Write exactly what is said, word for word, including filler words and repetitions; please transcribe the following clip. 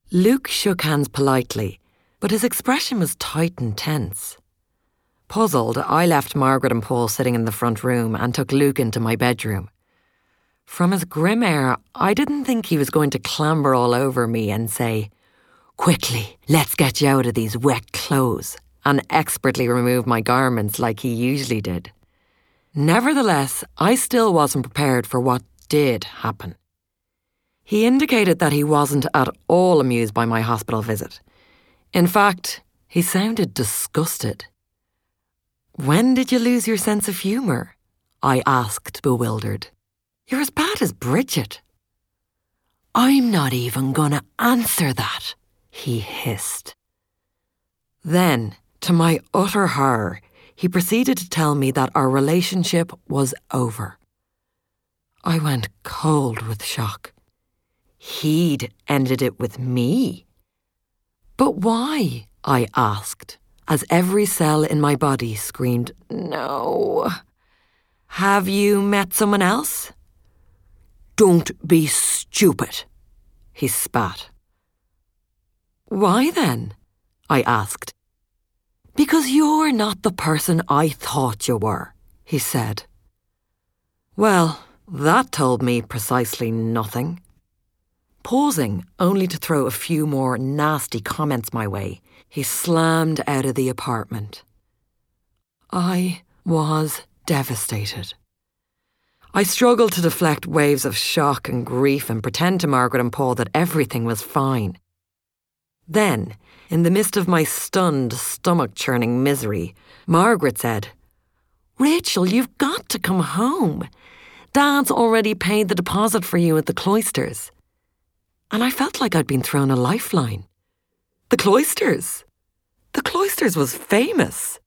Luke shook hands politely, but his expression was tight and tense. Puzzled, I left Margaret and Paul sitting in the front room and took Luke into my bedroom. From his grim air, I didn't think he was going to clamber all over me and say, "Quickly, let's get you out of these wet clothes," and expertly remove my garments like he usually did. Nevertheless, I still wasn't prepared for what did happen. He indicated that he wasn't at all amused by my hospital visit. In fact, he sounded disgusted. "When did you lose your sense of humour?" I asked, bewildered. "You're as bad as Bridget." "I'm not even gonna answer that," he hissed. Then, to my utter horror, he proceeded to tell me that our relationship was over. I went cold with shock. He'd ended it with me. "But why?" I asked, as every cell in my body screamed, "No." "Have you met someone else?" "Don't be stupid," he spat. "Why then?" I asked. "Because you're not the person I thought you were," he said. Well, that told me precisely nothing. Pausing only to throw a few more nasty comments my way, he slammed out of the apartment. I was devastated. I struggled to deflect waves of shock and grief and pretend to Margaret and Paul that everything was fine. Then, in the midst of my stunned, stomach-churning misery, Margaret said, "Rachel, you've got to come home. Dad's already paid the deposit for you at the Cloisters." And I felt like I'd been thrown a lifeline. The Cloisters! The Cloisters was famous.